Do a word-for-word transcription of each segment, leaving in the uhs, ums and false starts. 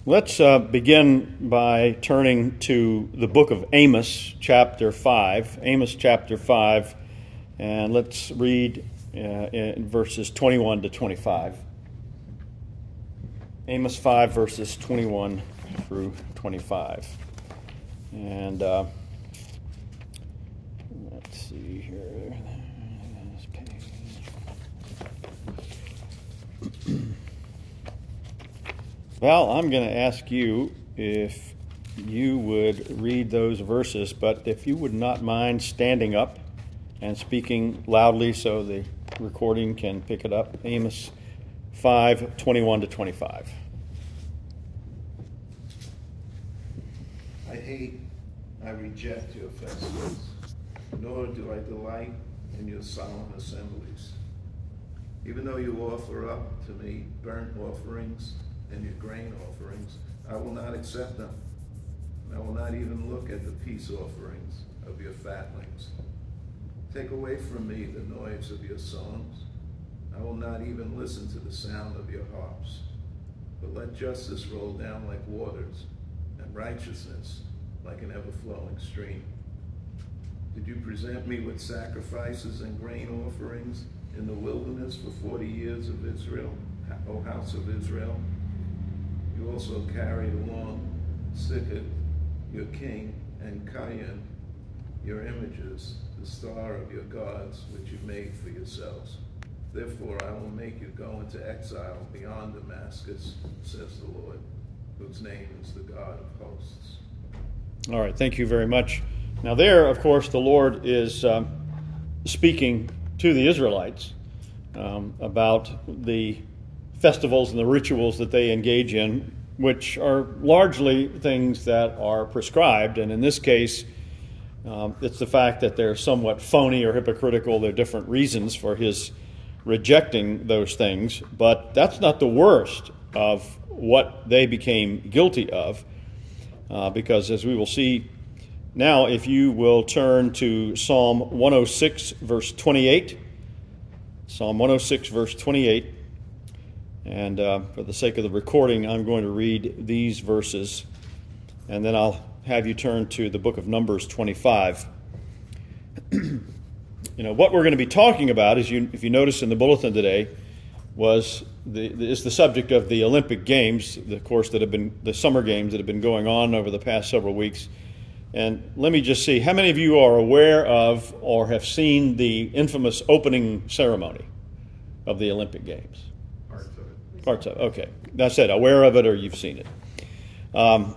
let's uh, begin by turning to the book of Amos, chapter five. Amos, chapter five, and let's read uh, in verses twenty-one to twenty-five. Amos five, verses twenty-one through twenty-five. And uh, let's see here. Val, I'm going to ask you if you would read those verses, but if you would not mind standing up and speaking loudly so the recording can pick it up. Amos five, twenty-one to twenty-five. I hate, I reject your festivals, nor do I delight in your solemn assemblies. Even though you offer up to me burnt offerings and your grain offerings, I will not accept them. I will not even look at the peace offerings of your fatlings. Take away from me the noise of your songs. I will not even listen to the sound of your harps. But let justice roll down like waters, and righteousness like an ever-flowing stream. Did you present me with sacrifices and grain offerings in the wilderness for forty years of Israel, O house of Israel? You also carried along Sikket, your king, and Cayenne, your images, the star of your gods, which you made for yourselves. Therefore I will make you go into exile beyond Damascus, says the Lord, whose name is the God of hosts. All right, thank you very much. Now there, of course, the Lord is um, speaking to the Israelites um, about the festivals and the rituals that they engage in, which are largely things that are prescribed. And in this case, um, it's the fact that they're somewhat phony or hypocritical. There are different reasons for his rejecting those things, but that's not the worst of what they became guilty of, uh, because as we will see now, if you will turn to Psalm one oh six, verse twenty-eight, Psalm one oh six, verse twenty-eight, and uh, for the sake of the recording, I'm going to read these verses, and then I'll have you turn to the book of Numbers twenty-five. You know, what we're going to be talking about, as you, if you notice in the bulletin today, was the is the subject of the Olympic Games, of course, that have been the summer games that have been going on over the past several weeks. And let me just see, how many of you are aware of or have seen the infamous opening ceremony of the Olympic Games? Parts of it. Parts of it, okay. That's it, aware of it or you've seen it. Um,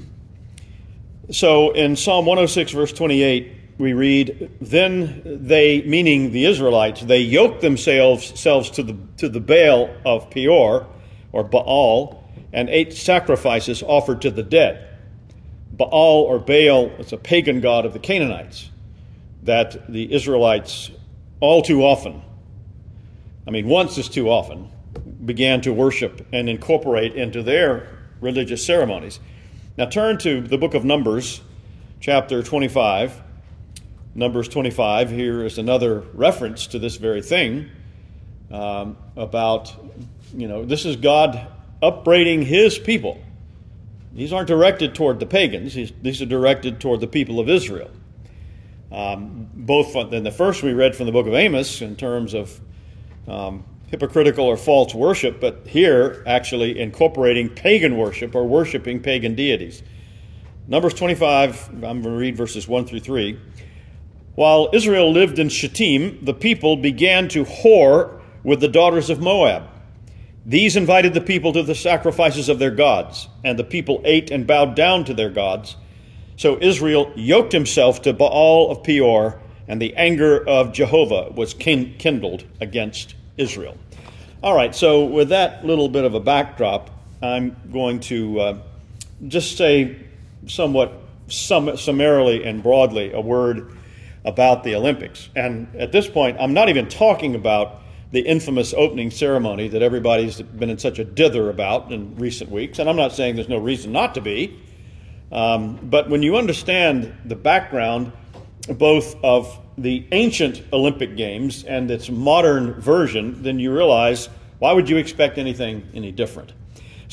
so in Psalm one oh six, verse twenty-eight, we read, "Then they," meaning the Israelites, "they yoked themselves selves to the to the Baal of Peor, or Baal, and ate sacrifices offered to the dead." Baal or Baal is a pagan god of the Canaanites that the Israelites all too often, I mean once is too often, began to worship and incorporate into their religious ceremonies. Now turn to the book of Numbers, chapter twenty-five. Numbers twenty-five, here is another reference to this very thing, um, about, you know, this is God upbraiding his people. These aren't directed toward the pagans. These are directed toward the people of Israel. Um, both in the first we read from the book of Amos in terms of um, hypocritical or false worship, but here actually incorporating pagan worship or worshiping pagan deities. Numbers twenty-five, I'm going to read verses one through three. "While Israel lived in Shittim, the people began to whore with the daughters of Moab. These invited the people to the sacrifices of their gods, and the people ate and bowed down to their gods. So Israel yoked himself to Baal of Peor, and the anger of Jehovah was kindled against Israel." All right, so with that little bit of a backdrop, I'm going to uh, just say somewhat sum- summarily and broadly a word about the Olympics. And at this point, I'm not even talking about the infamous opening ceremony that everybody's been in such a dither about in recent weeks. And I'm not saying there's no reason not to be. Um, but when you understand the background both of the ancient Olympic Games and its modern version, then you realize, why would you expect anything any different? So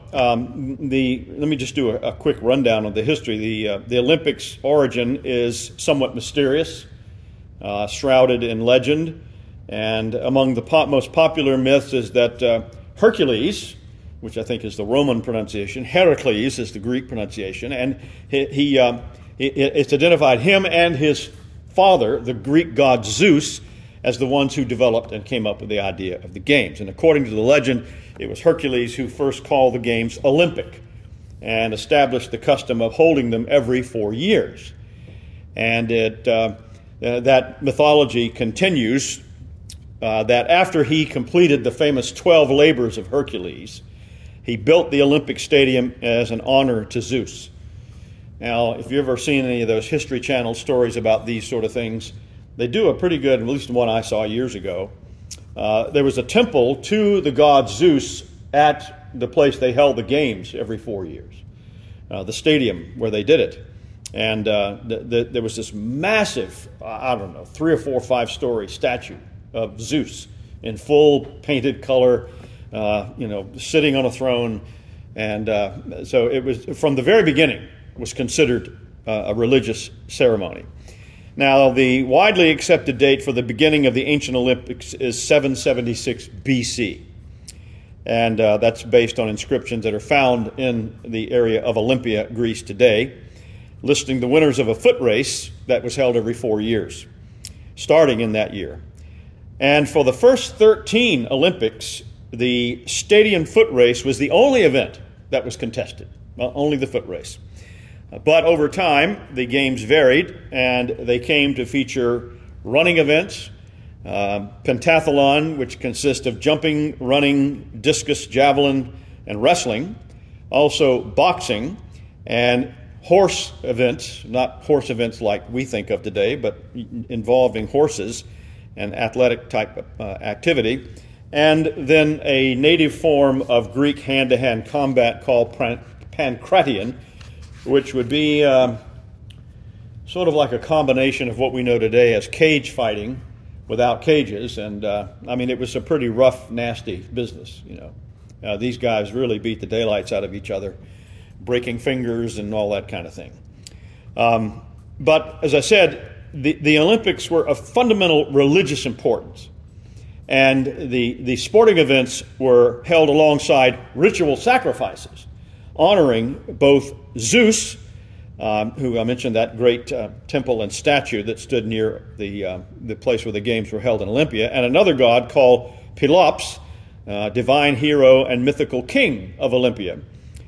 um, the let me just do a, a quick rundown of the history. The uh, the Olympics' origin is somewhat mysterious, uh, shrouded in legend, and among the po- most popular myths is that uh, Hercules, which I think is the Roman pronunciation, Heracles is the Greek pronunciation, and he, he um, it, it's identified him and his father, the Greek god Zeus, as the ones who developed and came up with the idea of the games. And according to the legend, it was Hercules who first called the games Olympic and established the custom of holding them every four years. And it, uh, uh, that mythology continues uh, that after he completed the famous twelve labors of Hercules, he built the Olympic Stadium as an honor to Zeus. Now, if you've ever seen any of those History Channel stories about these sort of things, they do a pretty good, at least one I saw years ago. Uh, there was a temple to the god Zeus at the place they held the games every four years, uh, the stadium where they did it. And uh, the, the, there was this massive, I don't know, three or four, five-story statue of Zeus in full painted color, uh, you know, sitting on a throne. And uh, so it was, from the very beginning, was considered uh, a religious ceremony. Now, the widely accepted date for the beginning of the ancient Olympics is seven seventy-six B C, and uh, that's based on inscriptions that are found in the area of Olympia, Greece today, listing the winners of a foot race that was held every four years, starting in that year. And for the first thirteen Olympics, the stadium foot race was the only event that was contested, well, only the foot race. But over time, the games varied, and they came to feature running events, uh, pentathlon, which consists of jumping, running, discus, javelin, and wrestling, also boxing, and horse events, not horse events like we think of today, but involving horses and athletic type uh, activity, and then a native form of Greek hand-to-hand combat called pan- pancration, which would be um, sort of like a combination of what we know today as cage fighting without cages. And, uh, I mean, it was a pretty rough, nasty business, you know. Uh, these guys really beat the daylights out of each other, breaking fingers and all that kind of thing. Um, but, as I said, the, the Olympics were of fundamental religious importance. And the, the sporting events were held alongside ritual sacrifices, honoring both Zeus, um, who I mentioned that great uh, temple and statue that stood near the uh, the place where the games were held in Olympia, and another god called Pelops, uh, divine hero and mythical king of Olympia.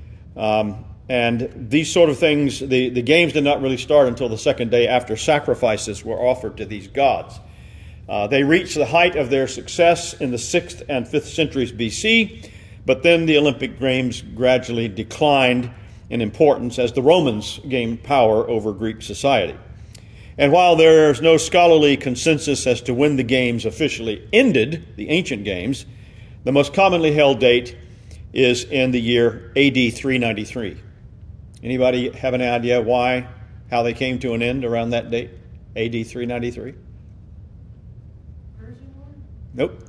Um, and these sort of things, the, the games did not really start until the second day after sacrifices were offered to these gods. Uh, they reached the height of their success in the sixth and fifth centuries B C, but then the Olympic Games gradually declined in importance as the Romans gained power over Greek society. And while there is no scholarly consensus as to when the Games officially ended, the ancient Games, the most commonly held date is in the year A D three ninety-three. Anybody have any idea why, how they came to an end around that date, A D three ninety-three? Nope.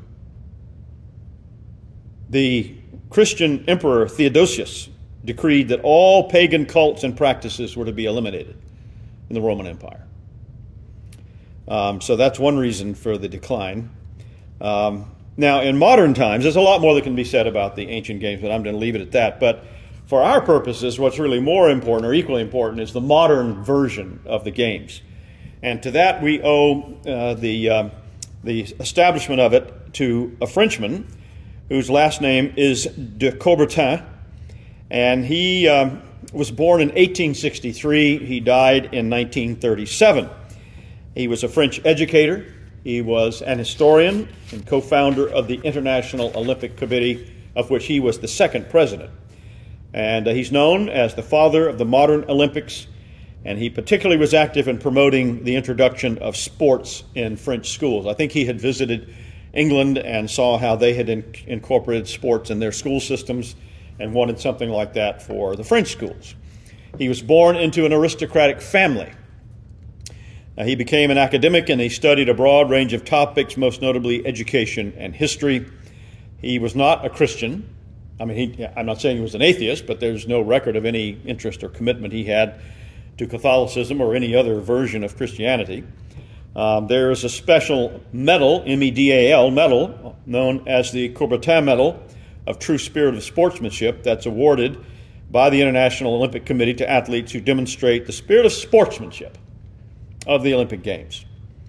The Christian emperor Theodosius decreed that all pagan cults and practices were to be eliminated in the Roman Empire. Um, so that's one reason for the decline. Um, now, in modern times, there's a lot more that can be said about the ancient games, but I'm going to leave it at that. But for our purposes, what's really more important or equally important is the modern version of the games. And to that we owe uh, the, uh, the establishment of it to a Frenchman whose last name is de Coubertin, and he um, was born in eighteen sixty-three. He died in nineteen thirty-seven. He was a French educator. He was an historian and co-founder of the International Olympic Committee, of which he was the second president. And uh, he's known as the father of the modern Olympics, and he particularly was active in promoting the introduction of sports in French schools. I think he had visited England and saw how they had in- incorporated sports in their school systems and wanted something like that for the French schools. He was born into an aristocratic family. Uh, he became an academic and he studied a broad range of topics, most notably education and history. He was not a Christian, I mean, he, I'm not saying he was an atheist, but there's no record of any interest or commitment he had to Catholicism or any other version of Christianity. Um, there is a special medal, M E D A L medal, known as the Coubertin Medal of True Spirit of Sportsmanship, that's awarded by the International Olympic Committee to athletes who demonstrate the spirit of sportsmanship of the Olympic Games.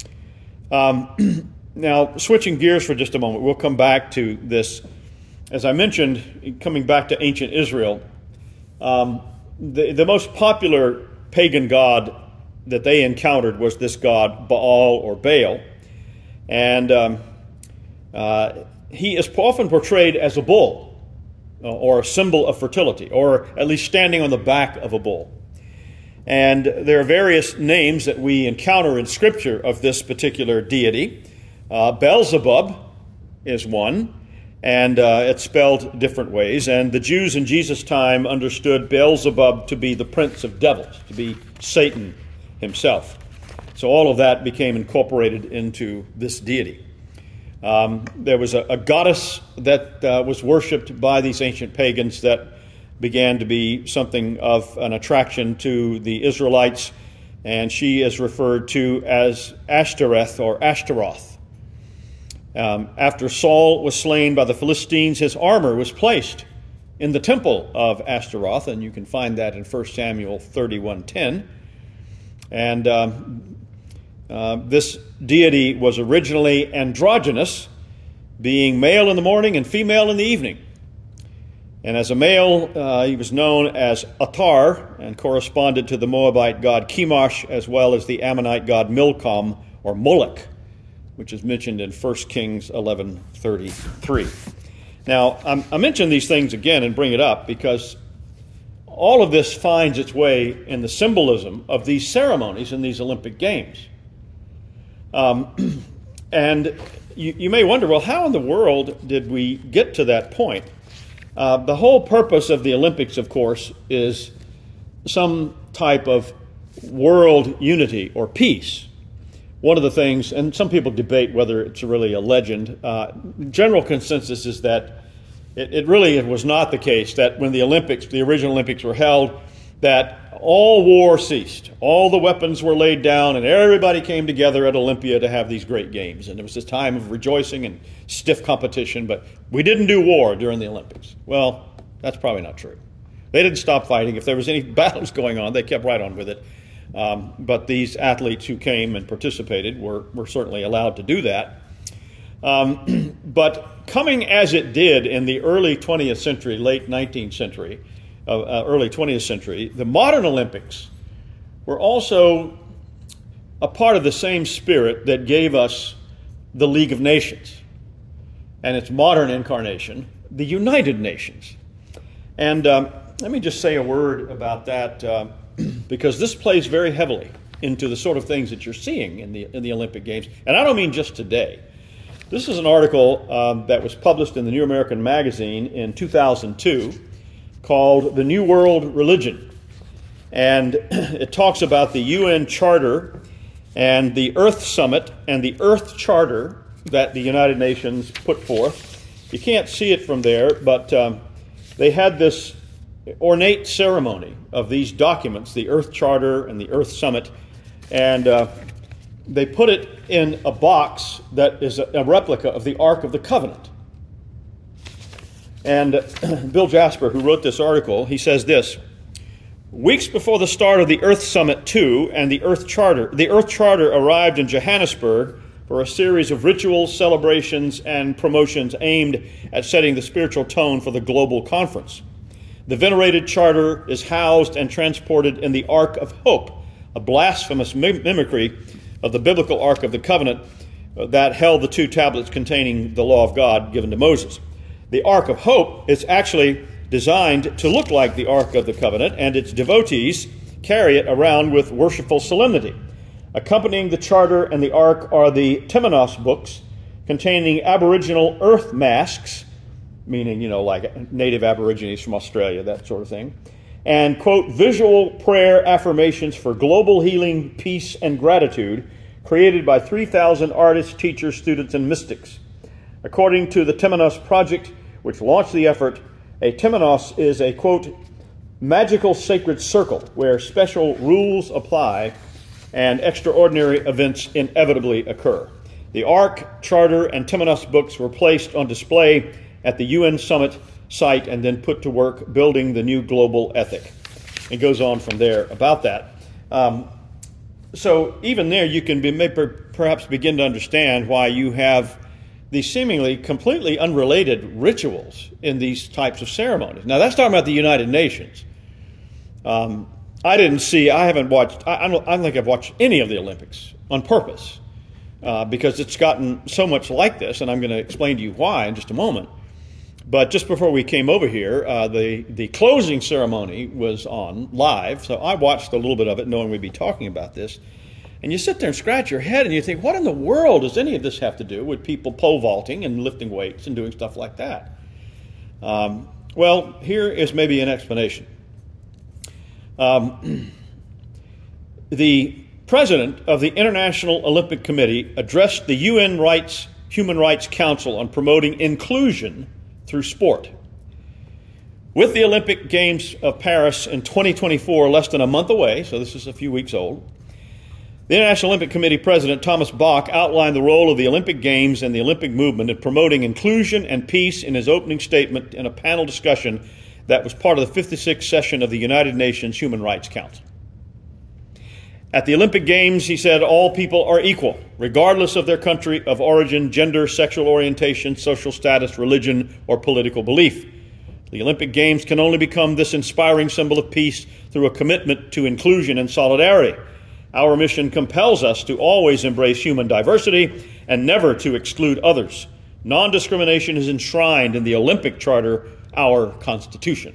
Um, now, switching gears for just a moment, we'll come back to this. As I mentioned, coming back to ancient Israel, um, the, the most popular pagan god that they encountered was this god Baal or Baal. And um, uh, he is often portrayed as a bull, or a symbol of fertility, or at least standing on the back of a bull. And there are various names that we encounter in Scripture of this particular deity. Uh, Beelzebub is one, and uh, it's spelled different ways. And the Jews in Jesus' time understood Beelzebub to be the prince of devils, to be Satan himself. So all of that became incorporated into this deity. Um, there was a, a goddess that uh, was worshipped by these ancient pagans that began to be something of an attraction to the Israelites, and she is referred to as Ashtoreth or Ashtaroth. Um, after Saul was slain by the Philistines, his armor was placed in the temple of Ashtaroth, and you can find that in First Samuel thirty-one ten. And um, uh, this deity was originally androgynous, being male in the morning and female in the evening. And as a male, uh, he was known as Atar and corresponded to the Moabite god Chemosh, as well as the Ammonite god Milcom or Moloch, which is mentioned in First Kings eleven thirty-three. Now, I'm, I mention these things again and bring it up because all of this finds its way in the symbolism of these ceremonies in these Olympic Games. Um, and you, you may wonder, well, how in the world did we get to that point? Uh, the whole purpose of the Olympics, of course, is some type of world unity or peace. One of the things, and some people debate whether it's really a legend, uh, general consensus is that it, it really was not the case that when the Olympics, the original Olympics were held, that all war ceased, all the weapons were laid down, and everybody came together at Olympia to have these great games. And it was this time of rejoicing and stiff competition, but we didn't do war during the Olympics. Well, that's probably not true. They didn't stop fighting. If there was any battles going on, they kept right on with it. Um, but these athletes who came and participated were, were certainly allowed to do that. Um, but coming as it did in the early twentieth century, late nineteenth century, uh, uh, early twentieth century, the modern Olympics were also a part of the same spirit that gave us the League of Nations and its modern incarnation, the United Nations. And um, let me just say a word about that, uh, because this plays very heavily into the sort of things that you're seeing in the in the Olympic Games. And I don't mean just today. This is an article um, that was published in the New American Magazine in two thousand two called The New World Religion. And it talks about the U N Charter and the Earth Summit and the Earth Charter that the United Nations put forth. You can't see it from there, but um, they had this ornate ceremony of these documents, the Earth Charter and the Earth Summit, and uh, they put it in a box that is a, a replica of the Ark of the Covenant. And uh, Bill Jasper, who wrote this article, he says this: weeks before the start of the Earth Summit two and the Earth Charter, the Earth Charter arrived in Johannesburg for a series of rituals, celebrations, and promotions aimed at setting the spiritual tone for the global conference. The venerated charter is housed and transported in the Ark of Hope, a blasphemous mim- mimicry of the biblical Ark of the Covenant uh, that held the two tablets containing the law of God given to Moses. The Ark of Hope is actually designed to look like the Ark of the Covenant, and its devotees carry it around with worshipful solemnity. Accompanying the charter and the Ark are the Temenos books containing Aboriginal earth masks, meaning, you know, like native Aborigines from Australia, that sort of thing, and, quote, visual prayer affirmations for global healing, peace, and gratitude created by three thousand artists, teachers, students, and mystics. According to the Temenos Project, which launched the effort, A temenos is a, quote, magical sacred circle where special rules apply and extraordinary events inevitably occur. The Ark, Charter, and Temenos books were placed on display at the U N Summit site and then put to work building the new global ethic. It goes on from there about that. Um, so even there you can be, maybe perhaps begin to understand why you have these seemingly completely unrelated rituals in these types of ceremonies. Now that's talking about the United Nations. Um, I didn't see, I haven't watched, I, I, don't, I don't think I've watched any of the Olympics on purpose uh, because it's gotten so much like this, and I'm going to explain to you why in just a moment. But just before we came over here, uh, the, the closing ceremony was on live, so I watched a little bit of it knowing we'd be talking about this. And you sit there and scratch your head and you think, what in the world does any of this have to do with people pole vaulting and lifting weights and doing stuff like that? Um, well, here is maybe an explanation. Um, the president of the International Olympic Committee addressed the U N Rights, Human Rights Council on promoting inclusion through sport. With the Olympic Games of Paris in twenty twenty-four less than a month away, so this is a few weeks old, the International Olympic Committee President Thomas Bach outlined the role of the Olympic Games and the Olympic movement in promoting inclusion and peace in his opening statement in a panel discussion that was part of the fifty-sixth session of the United Nations Human Rights Council. At the Olympic Games, he said, all people are equal, regardless of their country of origin, gender, sexual orientation, social status, religion, or political belief. The Olympic Games can only become this inspiring symbol of peace through a commitment to inclusion and solidarity. Our mission compels us to always embrace human diversity and never to exclude others. Non-discrimination is enshrined in the Olympic Charter, our Constitution.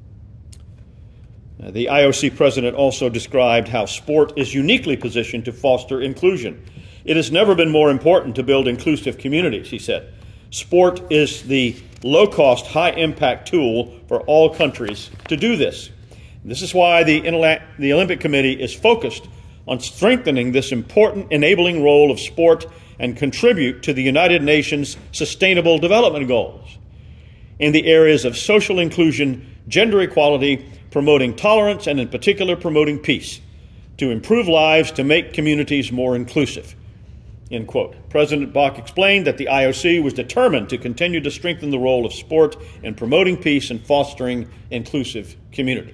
Uh, the I O C president also described how sport is uniquely positioned to foster inclusion. It has never been more important to build inclusive communities, he said. Sport is the low-cost, high-impact tool for all countries to do this. This is why the, the Olympic Committee is focused on strengthening this important enabling role of sport and contribute to the United Nations Sustainable Development Goals in the areas of social inclusion, gender equality, promoting tolerance, and in particular promoting peace, to improve lives, to make communities more inclusive. End quote. President Bach explained that the I O C was determined to continue to strengthen the role of sport in promoting peace and fostering inclusive communities.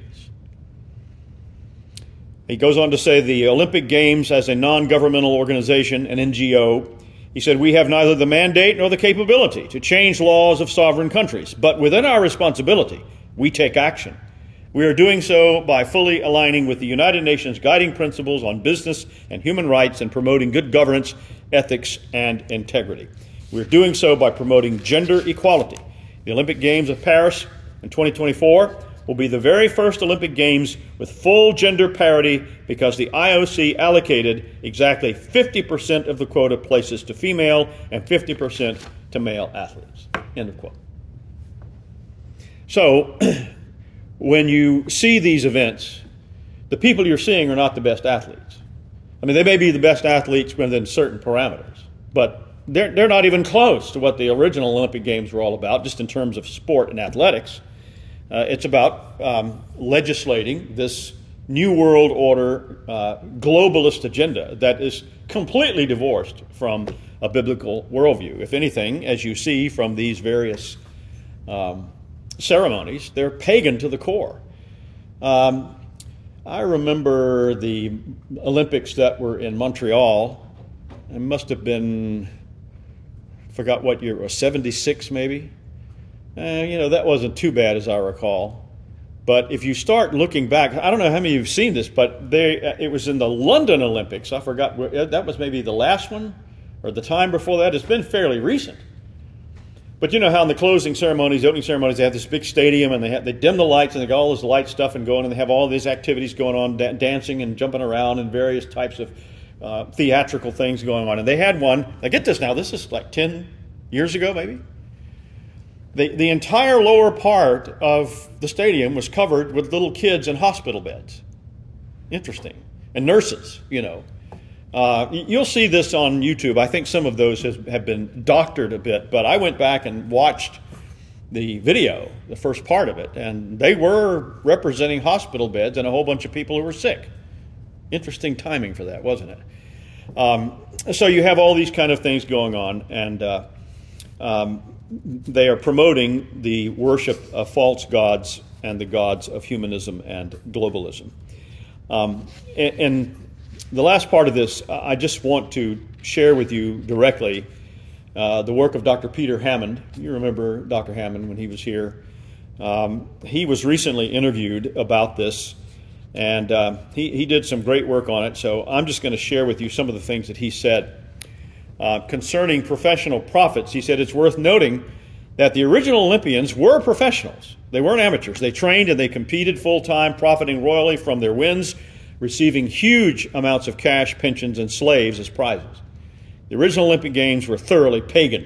He goes on to say the Olympic Games as a non-governmental organization, an N G O, he said, we have neither the mandate nor the capability to change laws of sovereign countries, but within our responsibility, we take action. We are doing so by fully aligning with the United Nations guiding principles on business and human rights and promoting good governance, ethics, and integrity. We're doing so by promoting gender equality. The Olympic Games of Paris in twenty twenty-four will be the very first Olympic Games with full gender parity because the I O C allocated exactly fifty percent of the quota places to female and fifty percent to male athletes. End of quote. So, when you see these events, the people you're seeing are not the best athletes. I mean, they may be the best athletes within certain parameters, but they're, they're not even close to what the original Olympic Games were all about, just in terms of sport and athletics. Uh, it's about um, legislating this New World Order uh, globalist agenda that is completely divorced from a biblical worldview. If anything, as you see from these various um, ceremonies, they're pagan to the core. Um, I remember the Olympics that were in Montreal. It must have been, I forgot what year it was, seventy-six maybe? Uh, you know, that wasn't too bad as I recall. But if you start looking back, I don't know how many of you have seen this, but they, it was in the London Olympics. I forgot, that was maybe the last one or the time before that. It's been fairly recent. But you know how in the closing ceremonies, the opening ceremonies, they have this big stadium and they have, they dim the lights and they got all this light stuff and going and they have all these activities going on, da- dancing and jumping around and various types of uh, theatrical things going on. And they had one, now get this now, this is like ten years ago maybe. The, the entire lower part of the stadium was covered with little kids in hospital beds. Interesting. And nurses, you know. Uh, you'll see this on YouTube. I think some of those has, have been doctored a bit, but I went back and watched the video, the first part of it, and they were representing hospital beds and a whole bunch of people who were sick. Interesting timing for that, wasn't it? Um, so you have all these kind of things going on, and uh, um, they are promoting the worship of false gods and the gods of humanism and globalism. Um, and, and the last part of this, I just want to share with you directly uh, the work of Doctor Peter Hammond. You remember Doctor Hammond when he was here. Um, he was recently interviewed about this, and uh, he, he did some great work on it. So I'm just going to share with you some of the things that he said. Uh, concerning professional prophets, he said it's worth noting that the original Olympians were professionals. They weren't amateurs. They trained and they competed full-time, profiting royally from their wins, receiving huge amounts of cash, pensions, and slaves as prizes. The original Olympic Games were thoroughly pagan.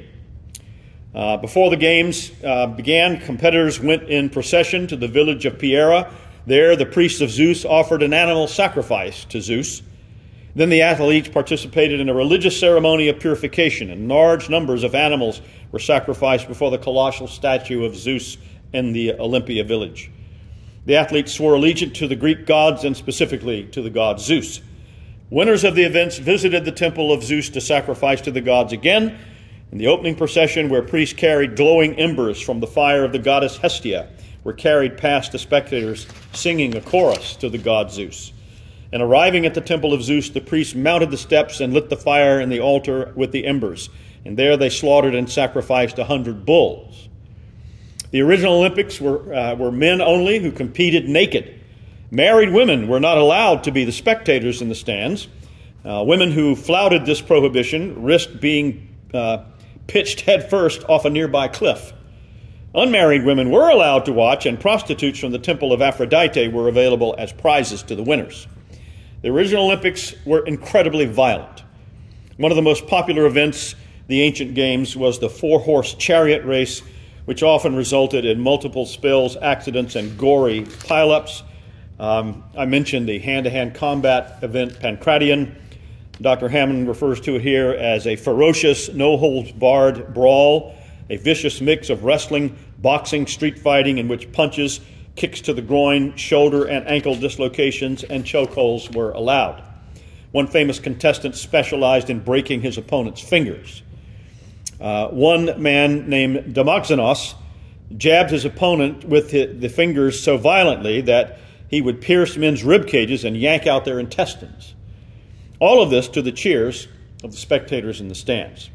Uh, before the Games uh, began, competitors went in procession to the village of Piera. There, the priests of Zeus offered an animal sacrifice to Zeus. Then the athletes participated in a religious ceremony of purification, and large numbers of animals were sacrificed before the colossal statue of Zeus in the Olympia village. The athletes swore allegiance to the Greek gods and specifically to the god Zeus. Winners of the events visited the temple of Zeus to sacrifice to the gods again. In the opening procession, where priests carried glowing embers from the fire of the goddess Hestia, were carried past the spectators singing a chorus to the god Zeus. And arriving at the temple of Zeus, the priests mounted the steps and lit the fire in the altar with the embers. And there they slaughtered and sacrificed a hundred bulls. The original Olympics were, uh, were men only who competed naked. Married women were not allowed to be the spectators in the stands. Uh, women who flouted this prohibition risked being uh, pitched headfirst off a nearby cliff. Unmarried women were allowed to watch, and prostitutes from the temple of Aphrodite were available as prizes to the winners. The original Olympics were incredibly violent. One of the most popular events, the ancient games, was the four-horse chariot race, which often resulted in multiple spills, accidents, and gory pileups. Um, I mentioned the hand-to-hand combat event, Pancratium. Doctor Hammond refers to it here as a ferocious, no-holds-barred brawl, a vicious mix of wrestling, boxing, street fighting, in which punches, kicks to the groin, shoulder, and ankle dislocations, and chokeholds were allowed. One famous contestant specialized in breaking his opponent's fingers. Uh, one man named Demoxenos jabbed his opponent with the fingers so violently that he would pierce men's rib cages and yank out their intestines. All of this to the cheers of the spectators in the stands.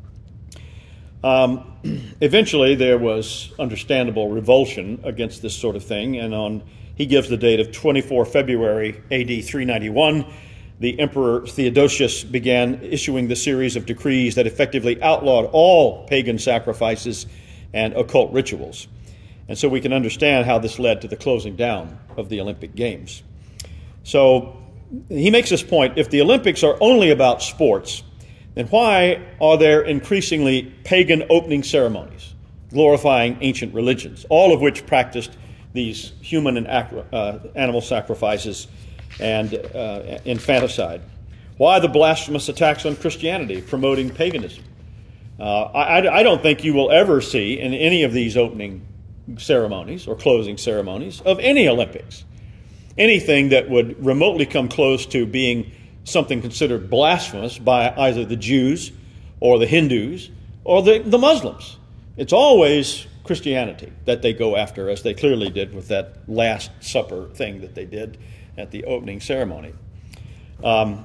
Um, eventually, there was understandable revulsion against this sort of thing, and on he gives the date of twenty-fourth of February, A D three ninety-one, the Emperor Theodosius began issuing the series of decrees that effectively outlawed all pagan sacrifices and occult rituals. And so we can understand how this led to the closing down of the Olympic Games. So he makes this point: if the Olympics are only about sports, then why are there increasingly pagan opening ceremonies glorifying ancient religions, all of which practiced these human and uh, animal sacrifices and uh, infanticide? Why the blasphemous attacks on Christianity promoting paganism? Uh, I, I don't think you will ever see in any of these opening ceremonies or closing ceremonies of any Olympics anything that would remotely come close to being something considered blasphemous by either the Jews or the Hindus or the, the Muslims. It's always Christianity that they go after, as they clearly did with that Last Supper thing that they did at the opening ceremony. Um,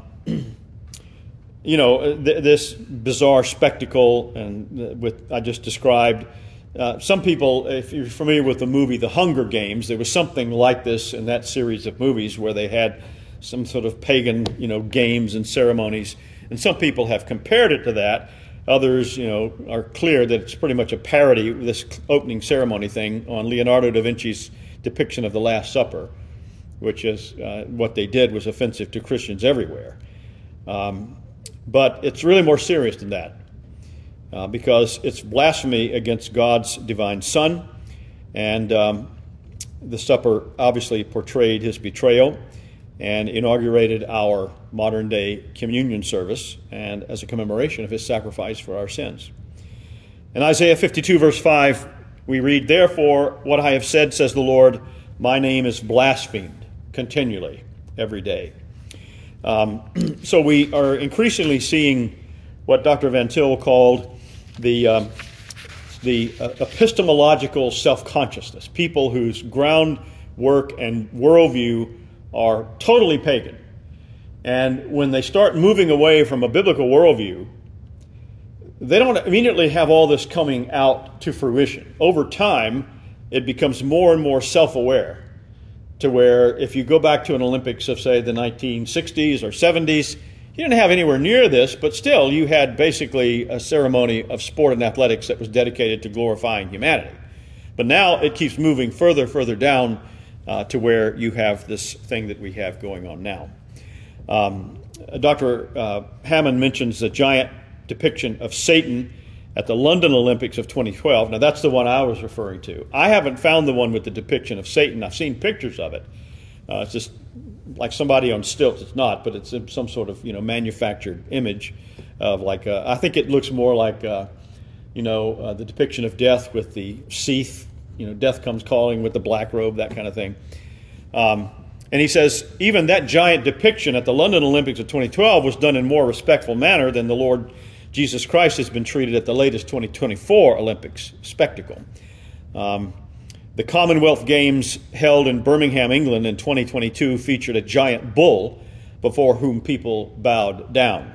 you know, th- this bizarre spectacle and with I just described, uh, some people, if you're familiar with the movie The Hunger Games, there was something like this in that series of movies where they had some sort of pagan, you know, games and ceremonies. And some people have compared it to that. Others, you know, are clear that it's pretty much a parody, this opening ceremony thing, on Leonardo da Vinci's depiction of the Last Supper, which is uh, what they did was offensive to Christians everywhere. Um, but it's really more serious than that, uh, because it's blasphemy against God's divine Son. And um, the supper obviously portrayed his betrayal and inaugurated our modern-day communion service, and as a commemoration of his sacrifice for our sins. In Isaiah fifty-two, verse five, we read, "Therefore, what I have said, says the Lord, my name is blasphemed continually, every day." Um, so we are increasingly seeing what Doctor Van Til called the um, the uh, epistemological self-consciousness, people whose groundwork and worldview are totally pagan. And when they start moving away from a biblical worldview, they don't immediately have all this coming out to fruition. Over time, it becomes more and more self-aware, to where if you go back to an Olympics of, say, the nineteen sixties or seventies, you didn't have anywhere near this, but still you had basically a ceremony of sport and athletics that was dedicated to glorifying humanity. But now it keeps moving further, further down uh, to where you have this thing that we have going on now. Um, Doctor Uh, Hammond mentions the giant depiction of Satan at the London Olympics of twenty twelve. Now, that's the one I was referring to. I haven't found the one with the depiction of Satan. I've seen pictures of it. Uh, it's just like somebody on stilts. It's not, but it's some sort of, you know, manufactured image of like, uh, I think it looks more like, uh, you know, uh, the depiction of death with the sheath, you know, death comes calling with the black robe, that kind of thing. Um, and he says, even that giant depiction at the London Olympics of twenty twelve was done in more respectful manner than the Lord Jesus Christ has been treated at the latest twenty twenty-four Olympics spectacle. Um, the Commonwealth Games held in Birmingham, England in twenty twenty-two featured a giant bull before whom people bowed down.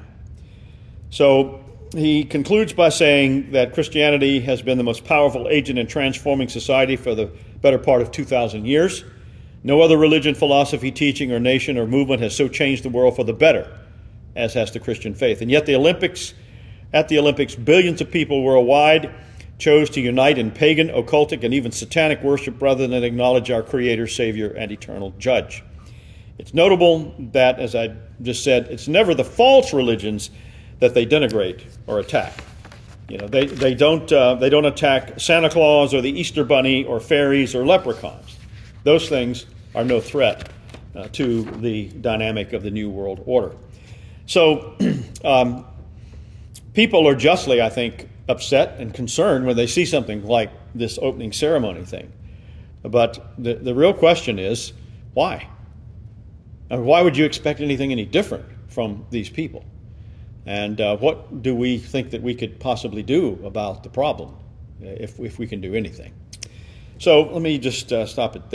So he concludes by saying that Christianity has been the most powerful agent in transforming society for the better part of two thousand years. No other religion, philosophy, teaching, or nation or movement has so changed the world for the better as has the Christian faith. And yet the Olympics At the Olympics, billions of people worldwide chose to unite in pagan, occultic, and even satanic worship rather than acknowledge our Creator, Savior, and eternal Judge. It's notable that, as I just said, it's never the false religions that they denigrate or attack. You know, they, they don't uh, they don't attack Santa Claus or the Easter Bunny or fairies or leprechauns. Those things are no threat uh, to the dynamic of the New World Order. So, um, people are justly, I think, upset and concerned when they see something like this opening ceremony thing. But the, the real question is, why? And why would you expect anything any different from these people? And uh, what do we think that we could possibly do about the problem, if, if we can do anything? So let me just uh, stop it there.